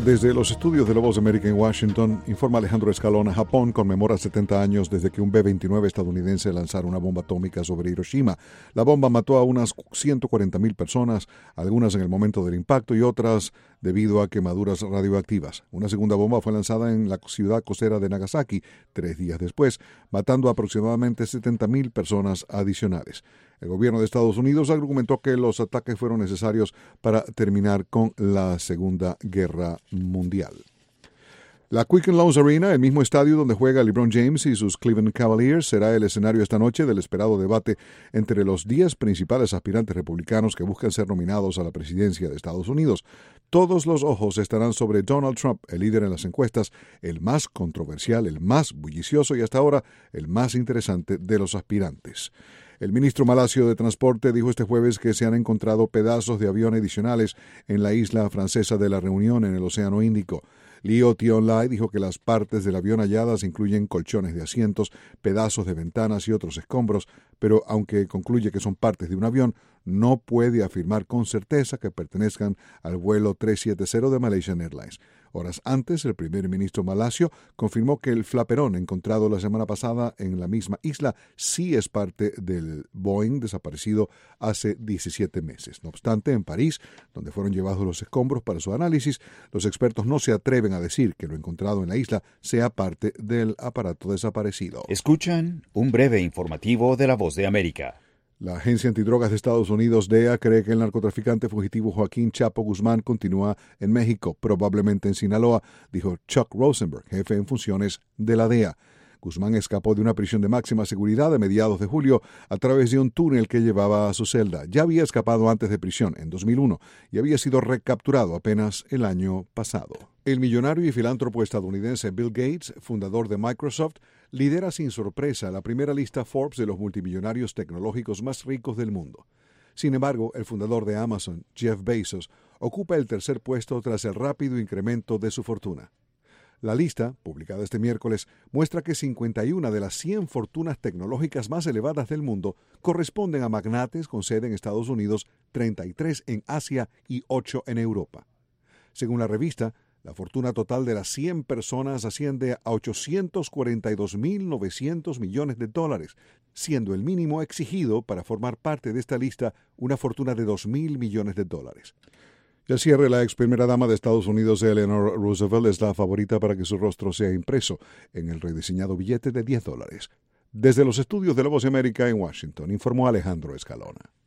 Desde los estudios de La Voz de América en Washington, informa Alejandro Escalona. Japón conmemora 70 años desde que un B-29 estadounidense lanzara una bomba atómica sobre Hiroshima. La bomba mató a unas 140.000 personas, algunas en el momento del impacto y otras debido a quemaduras radioactivas. Una segunda bomba fue lanzada en la ciudad costera de Nagasaki 3 días después, matando a aproximadamente 70.000 personas adicionales. El gobierno de Estados Unidos argumentó que los ataques fueron necesarios para terminar con la Segunda Guerra Mundial. La Quicken Loans Arena, el mismo estadio donde juega LeBron James y sus Cleveland Cavaliers, será el escenario esta noche del esperado debate entre los 10 principales aspirantes republicanos que buscan ser nominados a la presidencia de Estados Unidos. Todos los ojos estarán sobre Donald Trump, el líder en las encuestas, el más controversial, el más bullicioso y hasta ahora el más interesante de los aspirantes. El ministro malasio de Transporte dijo este jueves que se han encontrado pedazos de avión adicionales en la isla francesa de la Reunión en el Océano Índico. Liu Tionlai dijo que las partes del avión halladas incluyen colchones de asientos, pedazos de ventanas y otros escombros, pero aunque concluye que son partes de un avión, no puede afirmar con certeza que pertenezcan al vuelo 370 de Malaysian Airlines. Horas antes, el primer ministro malasio confirmó que el flaperón encontrado la semana pasada en la misma isla sí es parte del Boeing desaparecido hace 17 meses. No obstante, en París, donde fueron llevados los escombros para su análisis, los expertos no se atreven a decir que lo encontrado en la isla sea parte del aparato desaparecido. Escuchan un breve informativo de La Voz de América. La Agencia Antidrogas de Estados Unidos, DEA, cree que el narcotraficante fugitivo Joaquín Chapo Guzmán continúa en México, probablemente en Sinaloa, dijo Chuck Rosenberg, jefe en funciones de la DEA. Guzmán escapó de una prisión de máxima seguridad a mediados de julio a través de un túnel que llevaba a su celda. Ya había escapado antes de prisión, en 2001, y había sido recapturado apenas el año pasado. El millonario y filántropo estadounidense Bill Gates, fundador de Microsoft, lidera sin sorpresa la primera lista Forbes de los multimillonarios tecnológicos más ricos del mundo. Sin embargo, el fundador de Amazon, Jeff Bezos, ocupa el tercer puesto tras el rápido incremento de su fortuna. La lista, publicada este miércoles, muestra que 51 de las 100 fortunas tecnológicas más elevadas del mundo corresponden a magnates con sede en Estados Unidos, 33 en Asia y 8 en Europa. Según la revista, la fortuna total de las 100 personas asciende a $842.900 millones, siendo el mínimo exigido para formar parte de esta lista una fortuna de $2.000 millones. Y al cierre, la ex primera dama de Estados Unidos, Eleanor Roosevelt, es la favorita para que su rostro sea impreso en el rediseñado billete de $10. Desde los estudios de La Voz de América en Washington, informó Alejandro Escalona.